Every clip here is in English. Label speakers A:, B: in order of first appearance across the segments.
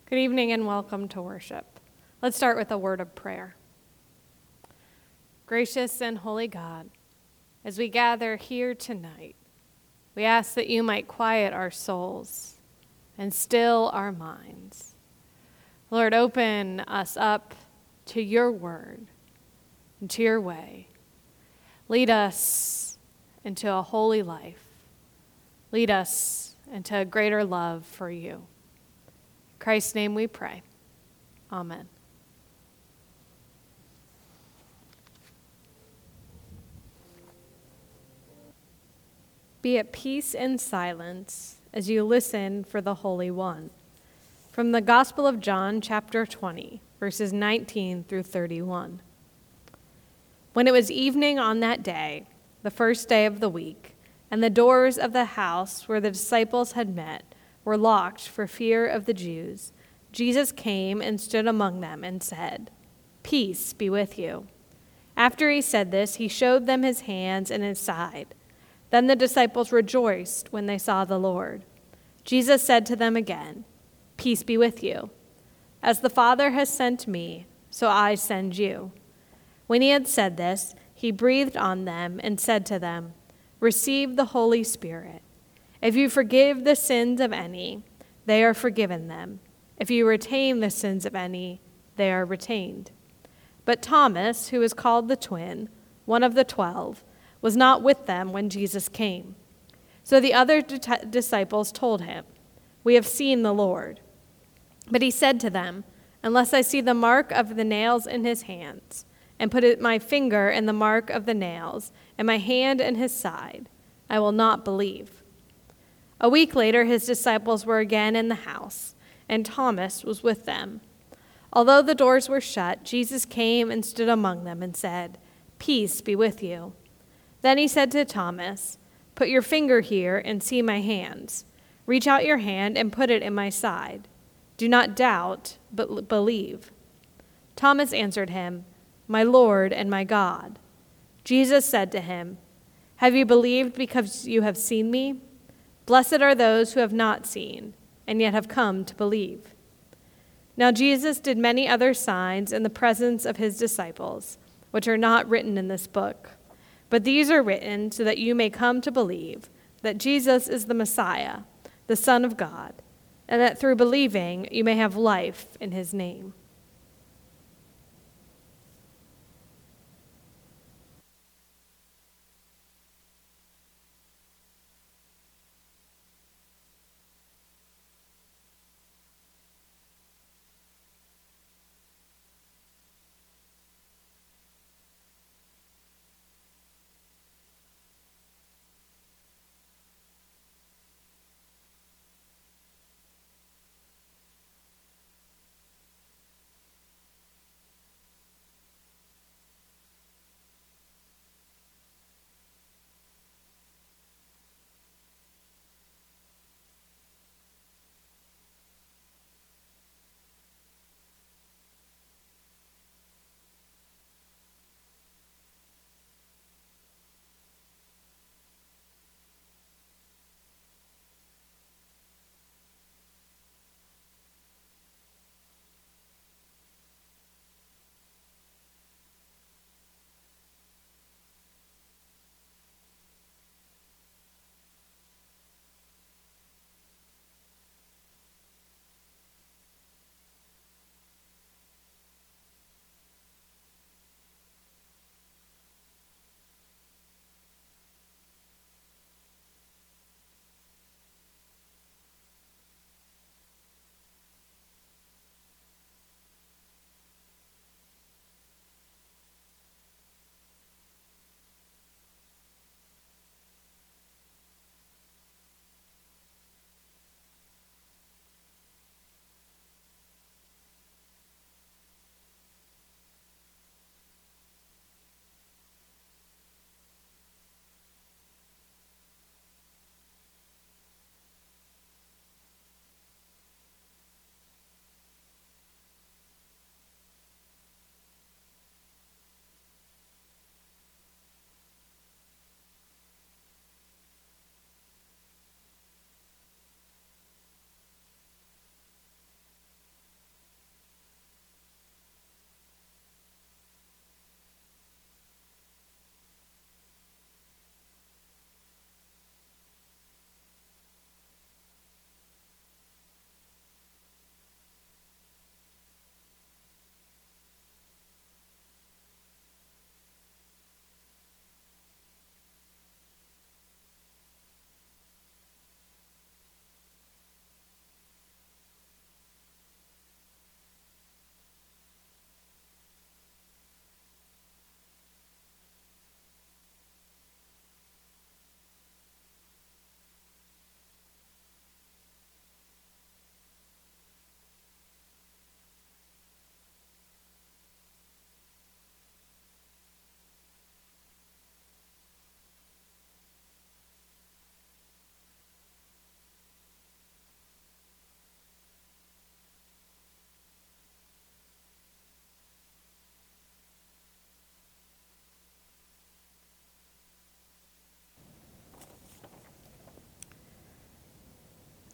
A: Good evening and welcome to worship. Let's start with a word of prayer. Gracious and holy God, as we gather here tonight, we ask that you might quiet our souls and still our minds. Lord, open us up to your word and to your way. Lead us into a holy life. Lead us into a greater love for you. In Christ's name we pray. Amen. Be at peace and silence as you listen for the Holy One. From the Gospel of John, chapter 20, verses 19 through 31. When it was evening on that day, the first day of the week, and the doors of the house where the disciples had met were locked for fear of the Jews, Jesus came and stood among them and said, "Peace be with you." After he said this, he showed them his hands and his side. Then the disciples rejoiced when they saw the Lord. Jesus said to them again, "Peace be with you. As the Father has sent me, so I send you." When he had said this, he breathed on them and said to them, "Receive the Holy Spirit. If you forgive the sins of any, they are forgiven them. If you retain the sins of any, they are retained." But Thomas, who is called the twin, one of the 12, was not with them when Jesus came. So the other disciples told him, "We have seen the Lord." But he said to them, "Unless I see the mark of the nails in his hands, and put my finger in the mark of the nails, and my hand in his side, I will not believe." A week later, his disciples were again in the house, and Thomas was with them. Although the doors were shut, Jesus came and stood among them and said, "Peace be with you." Then he said to Thomas, "Put your finger here and see my hands. Reach out your hand and put it in my side. Do not doubt, but believe." Thomas answered him, "My Lord and my God." Jesus said to him, "Have you believed because you have seen me? Blessed are those who have not seen and yet have come to believe." Now Jesus did many other signs in the presence of his disciples, which are not written in this book. But these are written so that you may come to believe that Jesus is the Messiah, the Son of God, and that through believing you may have life in his name.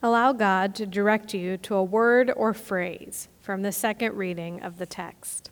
A: Allow God to direct you to a word or phrase from the second reading of the text.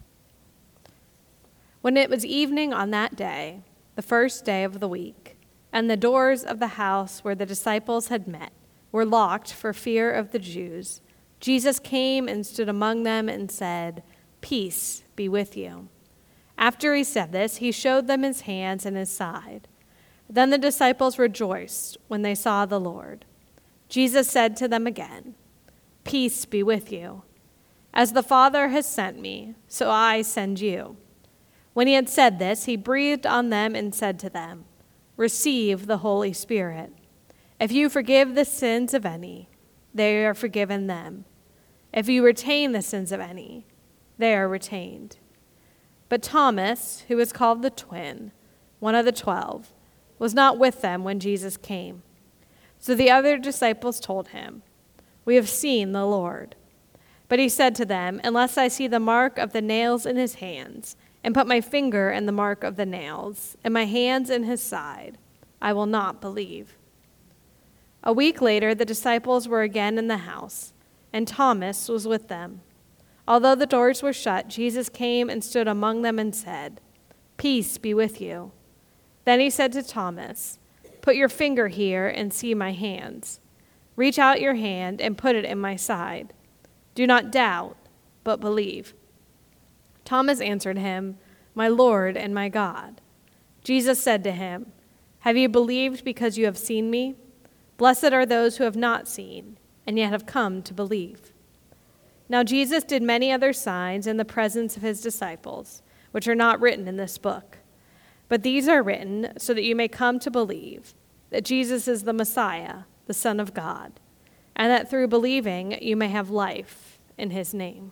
A: When it was evening on that day, the first day of the week, and the doors of the house where the disciples had met were locked for fear of the Jews, Jesus came and stood among them and said, "Peace be with you." After he said this, he showed them his hands and his side. Then the disciples rejoiced when they saw the Lord. Jesus said to them again, "Peace be with you. As the Father has sent me, so I send you." When he had said this, he breathed on them and said to them, "Receive the Holy Spirit. If you forgive the sins of any, they are forgiven them. If you retain the sins of any, they are retained." But Thomas, who was called the twin, one of the 12, was not with them when Jesus came. So the other disciples told him, "We have seen the Lord." But he said to them, "Unless I see the mark of the nails in his hands, and put my finger in the mark of the nails, and my hands in his side, I will not believe." A week later, the disciples were again in the house, and Thomas was with them. Although the doors were shut, Jesus came and stood among them and said, "Peace be with you." Then he said to Thomas, "Put your finger here and see my hands. Reach out your hand and put it in my side. Do not doubt, but believe." Thomas answered him, "My Lord and my God." Jesus said to him, "Have you believed because you have seen me? Blessed are those who have not seen, and yet have come to believe." Now Jesus did many other signs in the presence of his disciples, which are not written in this book. But these are written so that you may come to believe that Jesus is the Messiah, the Son of God, and that through believing you may have life in his name.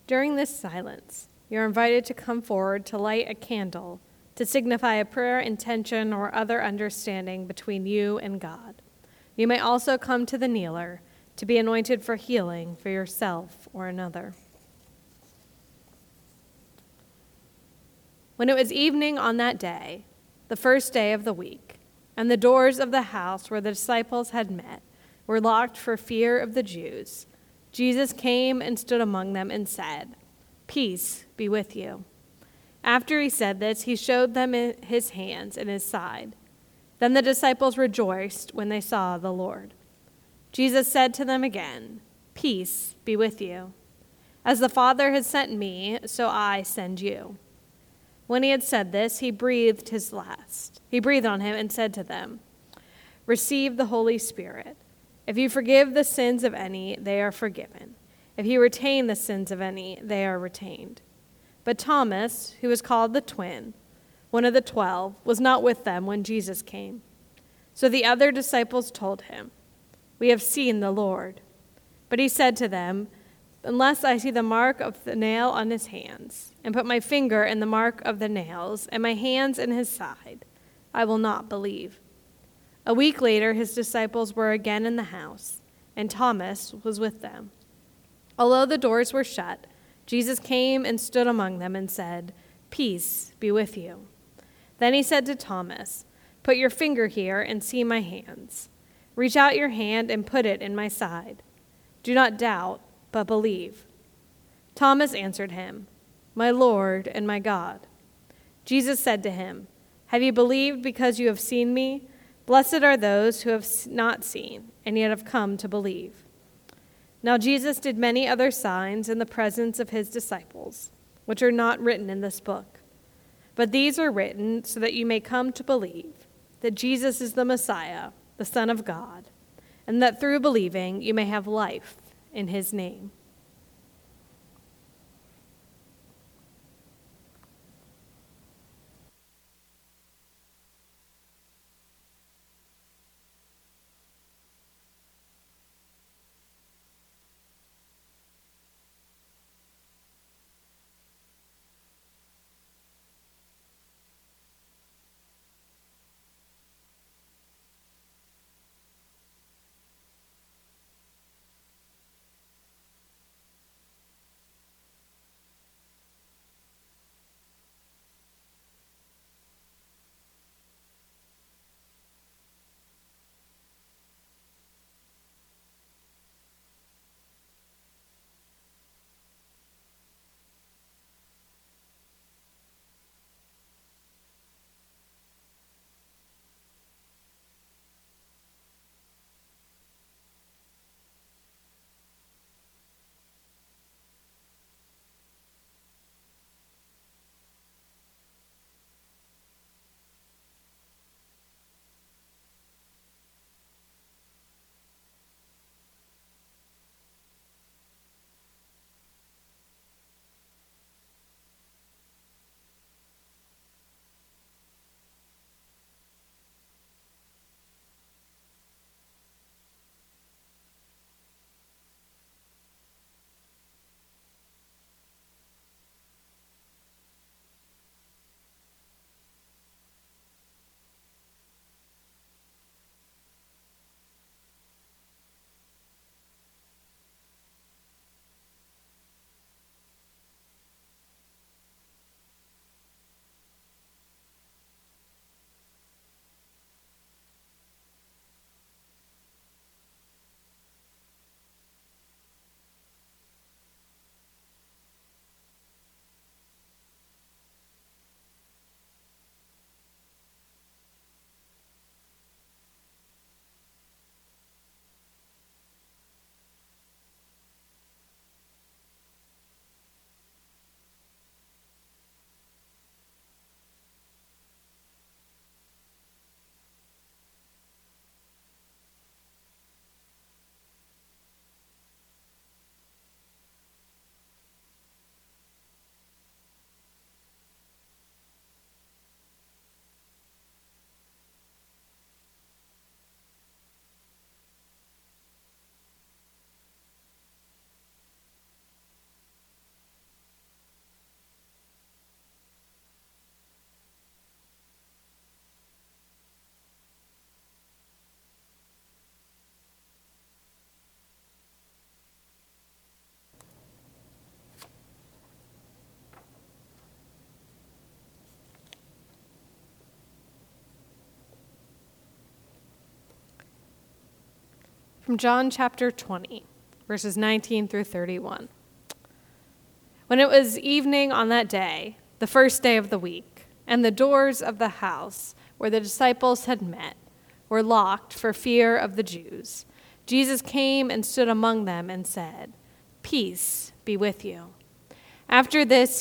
A: During this silence, you're invited to come forward to light a candle to signify a prayer, intention, or other understanding between you and God. You may also come to the kneeler to be anointed for healing for yourself or another. When it was evening on that day, the first day of the week, and the doors of the house where the disciples had met were locked for fear of the Jews, Jesus came and stood among them and said, "Peace be with you." After he said this, he showed them his hands and his side. Then the disciples rejoiced when they saw the Lord. Jesus said to them again, "Peace be with you. As the Father has sent me, so I send you." When he had said this, he breathed his last. He breathed on him and said to them, "Receive the Holy Spirit. If you forgive the sins of any, they are forgiven. If you retain the sins of any, they are retained." But Thomas, who was called the twin, one of the 12, was not with them when Jesus came. So the other disciples told him, "We have seen the Lord." But he said to them, "Unless I see the mark of the nail on his hands, and put my finger in the mark of the nails, and my hands in his side, I will not believe." A week later, his disciples were again in the house, and Thomas was with them. Although the doors were shut, Jesus came and stood among them and said, "Peace be with you." Then he said to Thomas, "Put your finger here and see my hands. Reach out your hand and put it in my side. Do not doubt, but believe." Thomas answered him, "My Lord and my God." Jesus said to him, "Have you believed because you have seen me? Blessed are those who have not seen and yet have come to believe." Now Jesus did many other signs in the presence of his disciples, which are not written in this book. But these are written so that you may come to believe that Jesus is the Messiah, the Son of God, and that through believing you may have life in his name. From John chapter 20, verses 19 through 31. When it was evening on that day, the first day of the week, and the doors of the house where the disciples had met were locked for fear of the Jews, Jesus came and stood among them and said, "Peace be with you." After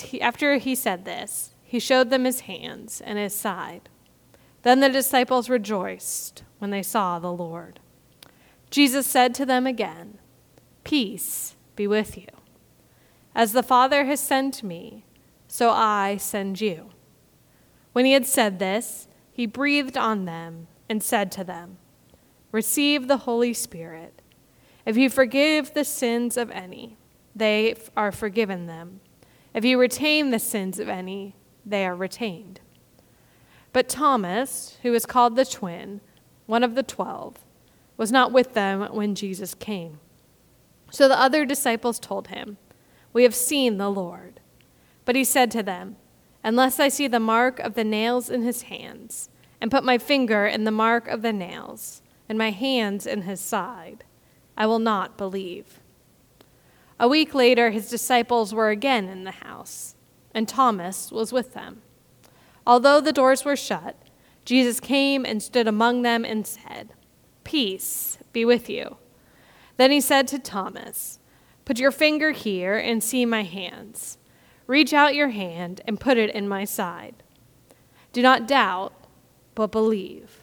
A: he said this, he showed them his hands and his side. Then the disciples rejoiced when they saw the Lord. Jesus said to them again, "Peace be with you. As the Father has sent me, so I send you." When he had said this, he breathed on them and said to them, "Receive the Holy Spirit. If you forgive the sins of any, they are forgiven them. If you retain the sins of any, they are retained." But Thomas, who is called the twin, one of the 12, was not with them when Jesus came. So the other disciples told him, "We have seen the Lord." But he said to them, "Unless I see the mark of the nails in his hands, and put my finger in the mark of the nails, and my hands in his side, I will not believe." A week later, his disciples were again in the house, and Thomas was with them. Although the doors were shut, Jesus came and stood among them and said, "Peace be with you." Then he said to Thomas, "Put your finger here and see my hands. Reach out your hand and put it in my side. Do not doubt, but believe."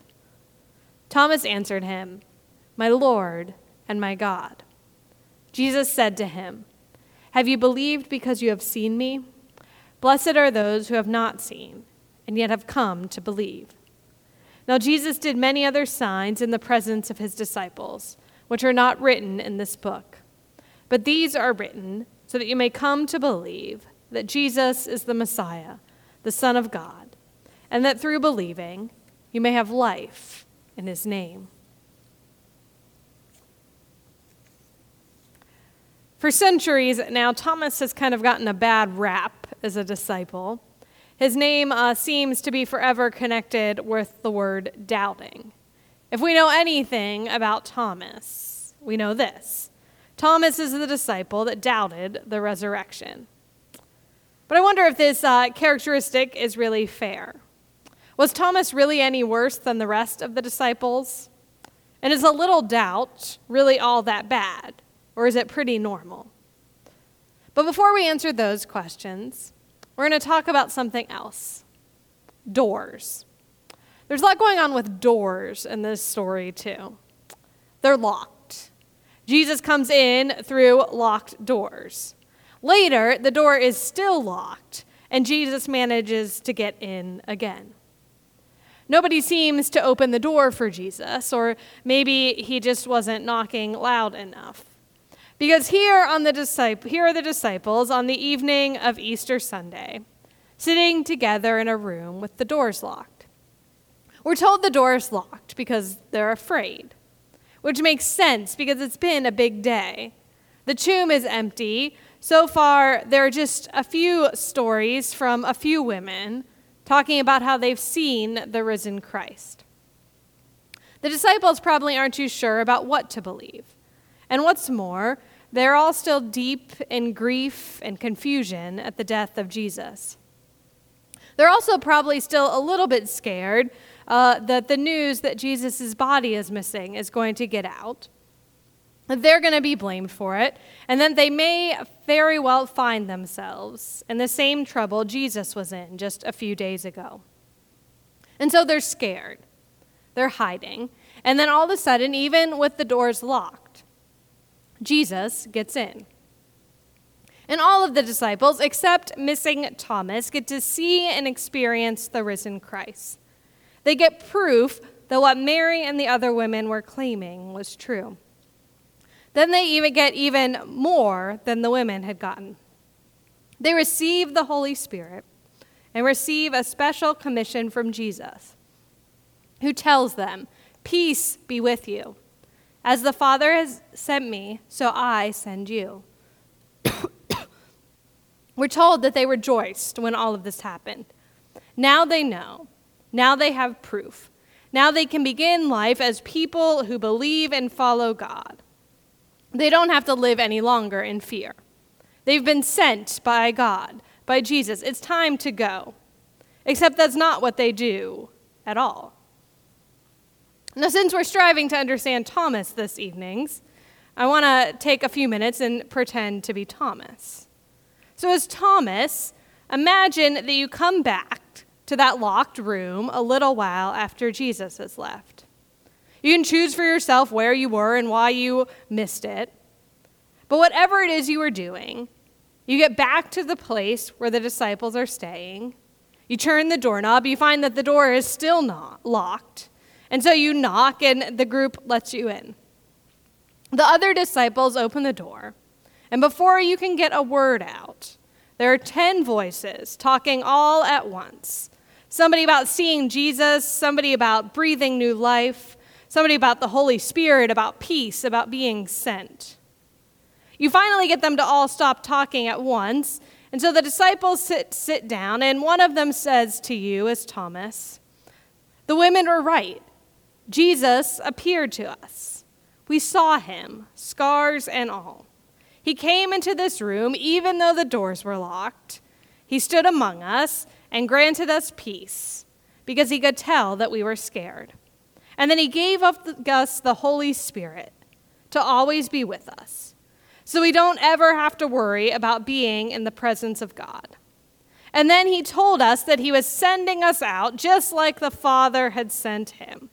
A: Thomas answered him, "My Lord and my God." Jesus said to him, "Have you believed because you have seen me? Blessed are those who have not seen and yet have come to believe." Now Jesus did many other signs in the presence of his disciples, which are not written in this book. But these are written so that you may come to believe that Jesus is the Messiah, the Son of God, and that through believing you may have life in his name. For centuries now, Thomas has kind of gotten a bad rap as a disciple. His name seems to be forever connected with the word doubting. If we know anything about Thomas, we know this. Thomas is the disciple that doubted the resurrection. But I wonder if this characteristic is really fair. Was Thomas really any worse than the rest of the disciples? And is a little doubt really all that bad? Or is it pretty normal? But before we answer those questions, we're going to talk about something else. Doors. There's a lot going on with doors in this story, too. They're locked. Jesus comes in through locked doors. Later, the door is still locked, and Jesus manages to get in again. Nobody seems to open the door for Jesus, or maybe he just wasn't knocking loud enough. Because here are the disciples on the evening of Easter Sunday, sitting together in a room with the doors locked. We're told the door is locked because they're afraid, which makes sense because it's been a big day. The tomb is empty. So far, there are just a few stories from a few women talking about how they've seen the risen Christ. The disciples probably aren't too sure about what to believe. And what's more, they're all still deep in grief and confusion at the death of Jesus. They're also probably still a little bit scared that the news that Jesus' body is missing is going to get out. They're going to be blamed for it, and then they may very well find themselves in the same trouble Jesus was in just a few days ago. And so they're scared. They're hiding. And then all of a sudden, even with the doors locked, Jesus gets in. And all of the disciples, except missing Thomas, get to see and experience the risen Christ. They get proof that what Mary and the other women were claiming was true. Then they even get even more than the women had gotten. They receive the Holy Spirit and receive a special commission from Jesus, who tells them, "Peace be with you. As the Father has sent me, so I send you." We're told that they rejoiced when all of this happened. Now they know. Now they have proof. Now they can begin life as people who believe and follow God. They don't have to live any longer in fear. They've been sent by God, by Jesus. It's time to go. Except that's not what they do at all. Now, since we're striving to understand Thomas this evening, I want to take a few minutes and pretend to be Thomas. So as Thomas, imagine that you come back to that locked room a little while after Jesus has left. You can choose for yourself where you were and why you missed it. But whatever it is you were doing, you get back to the place where the disciples are staying. You turn the doorknob, you find that the door is still not locked. And so you knock and the group lets you in. The other disciples open the door. And before you can get a word out, there are 10 voices talking all at once. Somebody about seeing Jesus, somebody about breathing new life, somebody about the Holy Spirit, about peace, about being sent. You finally get them to all stop talking at once, and so the disciples sit down, and one of them says to you, as Thomas, "The women were right. Jesus appeared to us. We saw him, scars and all. He came into this room even though the doors were locked. He stood among us and granted us peace because he could tell that we were scared. And then he gave us the Holy Spirit to always be with us, so we don't ever have to worry about being in the presence of God. And then he told us that he was sending us out just like the Father had sent him."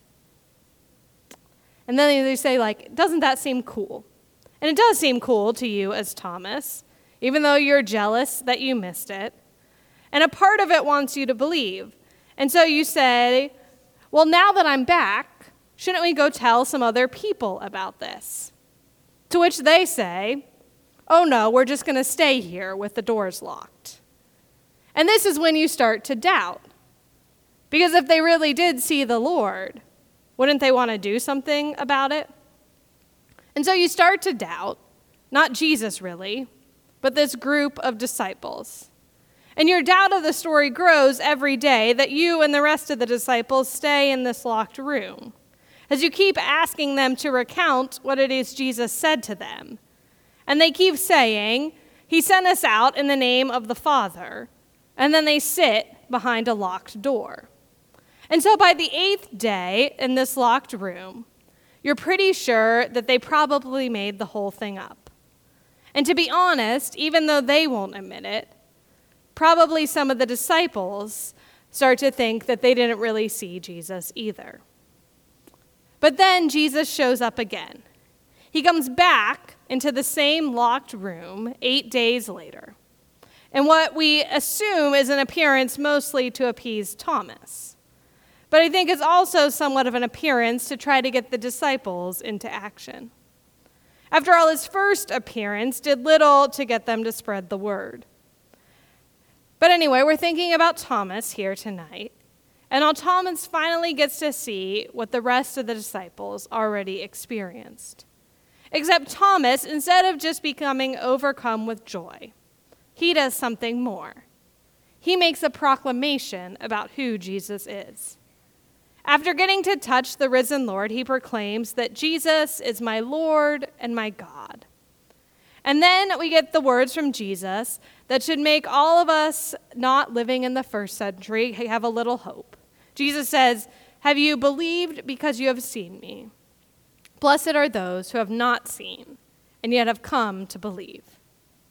A: And then they say, doesn't that seem cool? And it does seem cool to you as Thomas, even though you're jealous that you missed it. And a part of it wants you to believe. And so you say, well, now that I'm back, shouldn't we go tell some other people about this? To which they say, oh no, we're just going to stay here with the doors locked. And this is when you start to doubt. Because if they really did see the Lord, wouldn't they want to do something about it? And so you start to doubt, not Jesus really, but this group of disciples. And your doubt of the story grows every day that you and the rest of the disciples stay in this locked room, as you keep asking them to recount what it is Jesus said to them. And they keep saying, he sent us out in the name of the Father, and then they sit behind a locked door. And so by the 8th day in this locked room, you're pretty sure that they probably made the whole thing up. And to be honest, even though they won't admit it, probably some of the disciples start to think that they didn't really see Jesus either. But then Jesus shows up again. He comes back into the same locked room 8 days later. And what we assume is an appearance mostly to appease Thomas. But I think it's also somewhat of an appearance to try to get the disciples into action. After all, his first appearance did little to get them to spread the word. But anyway, we're thinking about Thomas here tonight, and how Thomas finally gets to see what the rest of the disciples already experienced. Except Thomas, instead of just becoming overcome with joy, he does something more. He makes a proclamation about who Jesus is. After getting to touch the risen Lord, he proclaims that Jesus is my Lord and my God. And then we get the words from Jesus that should make all of us not living in the first century have a little hope. Jesus says, "Have you believed because you have seen me? Blessed are those who have not seen and yet have come to believe."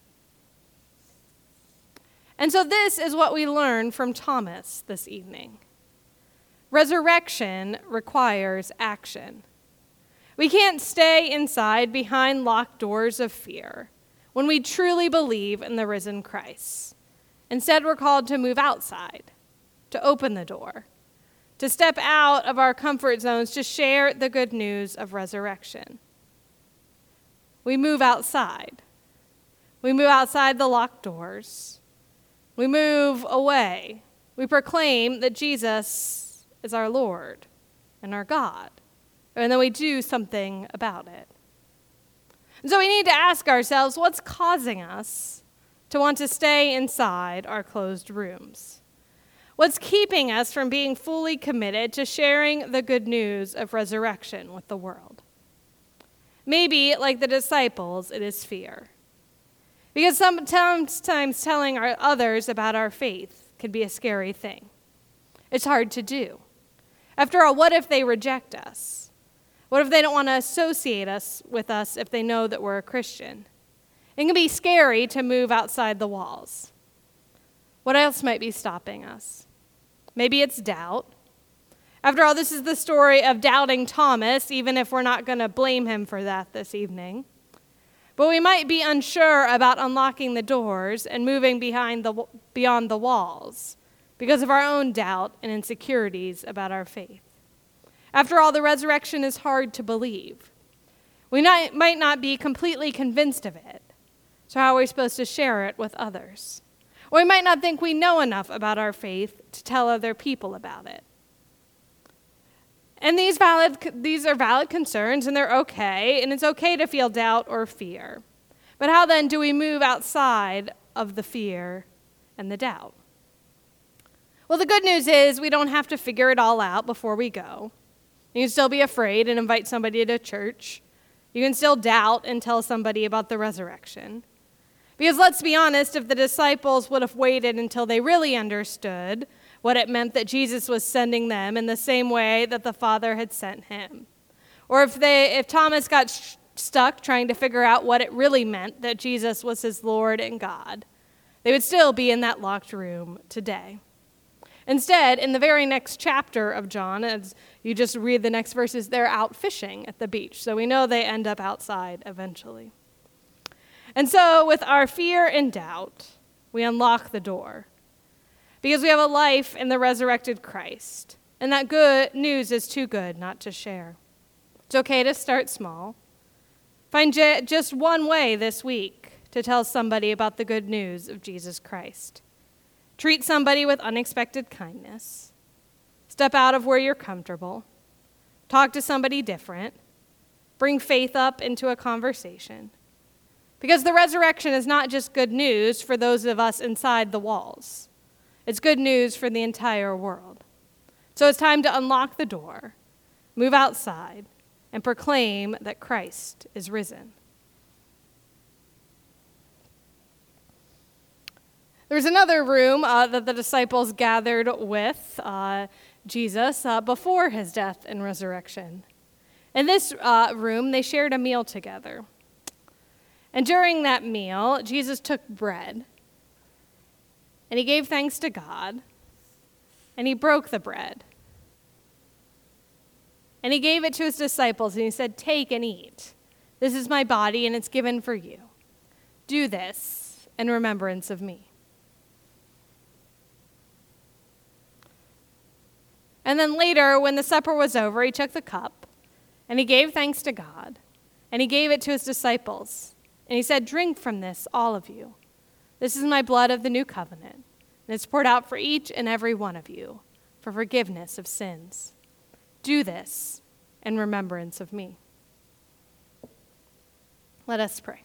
A: And so this is what we learn from Thomas this evening. Resurrection requires action. We can't stay inside behind locked doors of fear when we truly believe in the risen Christ. Instead, we're called to move outside, to open the door, to step out of our comfort zones to share the good news of resurrection. We move outside. We move outside the locked doors. We move away. We proclaim that Jesus is our Lord and our God, and then we do something about it. And so we need to ask ourselves, what's causing us to want to stay inside our closed rooms? What's keeping us from being fully committed to sharing the good news of resurrection with the world? Maybe, like the disciples, it is fear. Because sometimes telling others about our faith can be a scary thing. It's hard to do. After all, what if they reject us? What if they don't want to associate us with us if they know that we're a Christian? It can be scary to move outside the walls. What else might be stopping us? Maybe it's doubt. After all, this is the story of doubting Thomas, even if we're not going to blame him for that this evening. But we might be unsure about unlocking the doors and moving beyond the walls because of our own doubt and insecurities about our faith. After all, the resurrection is hard to believe. We might not be completely convinced of it. So how are we supposed to share it with others? Or we might not think we know enough about our faith to tell other people about it. And these are valid concerns, and they're okay, and it's okay to feel doubt or fear. But how then do we move outside of the fear and the doubt? Well, the good news is we don't have to figure it all out before we go. You can still be afraid and invite somebody to church. You can still doubt and tell somebody about the resurrection. Because let's be honest, if the disciples would have waited until they really understood what it meant that Jesus was sending them in the same way that the Father had sent him, or if Thomas got stuck trying to figure out what it really meant that Jesus was his Lord and God, they would still be in that locked room today. Instead, in the very next chapter of John, as you just read the next verses, they're out fishing at the beach. So we know they end up outside eventually. And so with our fear and doubt, we unlock the door. Because we have a life in the resurrected Christ. And that good news is too good not to share. It's okay to start small. Find just one way this week to tell somebody about the good news of Jesus Christ. Treat somebody with unexpected kindness. Step out of where you're comfortable. Talk to somebody different. Bring faith up into a conversation. Because the resurrection is not just good news for those of us inside the walls. It's good news for the entire world. So it's time to unlock the door, move outside, and proclaim that Christ is risen. There's another room that the disciples gathered with Jesus before his death and resurrection. In this room, they shared a meal together. And during that meal, Jesus took bread, and he gave thanks to God, and he broke the bread. And he gave it to his disciples, and he said, "Take and eat. This is my body, and it's given for you. Do this in remembrance of me." And then later, when the supper was over, he took the cup, and he gave thanks to God, and he gave it to his disciples. And he said, "Drink from this, all of you. This is my blood of the new covenant, and it's poured out for each and every one of you for forgiveness of sins. Do this in remembrance of me." Let us pray.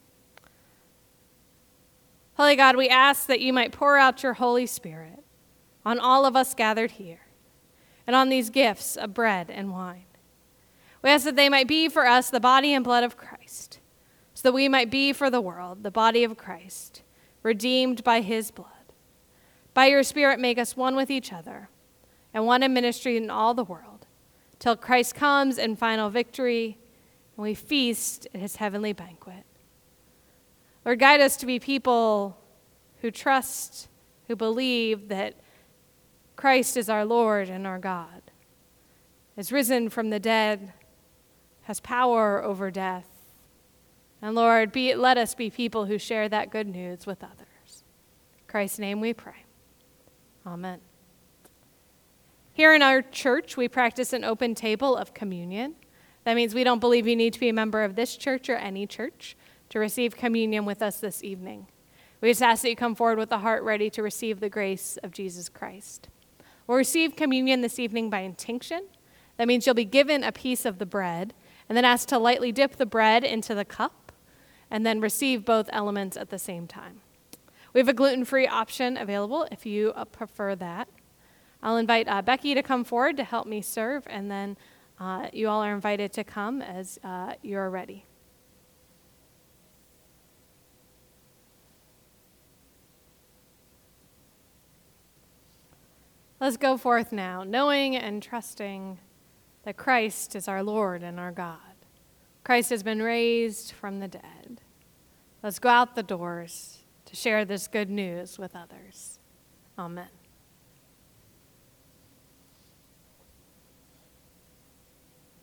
A: Holy God, we ask that you might pour out your Holy Spirit on all of us gathered here and on these gifts of bread and wine. We ask that they might be for us the body and blood of Christ, so that we might be for the world the body of Christ, redeemed by his blood. By your Spirit, make us one with each other and one in ministry in all the world, till Christ comes in final victory and we feast at his heavenly banquet. Lord, guide us to be people who trust, who believe that Christ is our Lord and our God, is risen from the dead, has power over death. And Lord, let us be people who share that good news with others. In Christ's name we pray. Amen. Here in our church, we practice an open table of communion. That means we don't believe you need to be a member of this church or any church to receive communion with us this evening. We just ask that you come forward with a heart ready to receive the grace of Jesus Christ. We'll receive communion this evening by intinction. That means you'll be given a piece of the bread and then asked to lightly dip the bread into the cup and then receive both elements at the same time. We have a gluten-free option available if you prefer that. I'll invite Becky to come forward to help me serve, and then you all are invited to come as you're ready. Let's go forth now, knowing and trusting that Christ is our Lord and our God. Christ has been raised from the dead. Let's go out the doors to share this good news with others. Amen.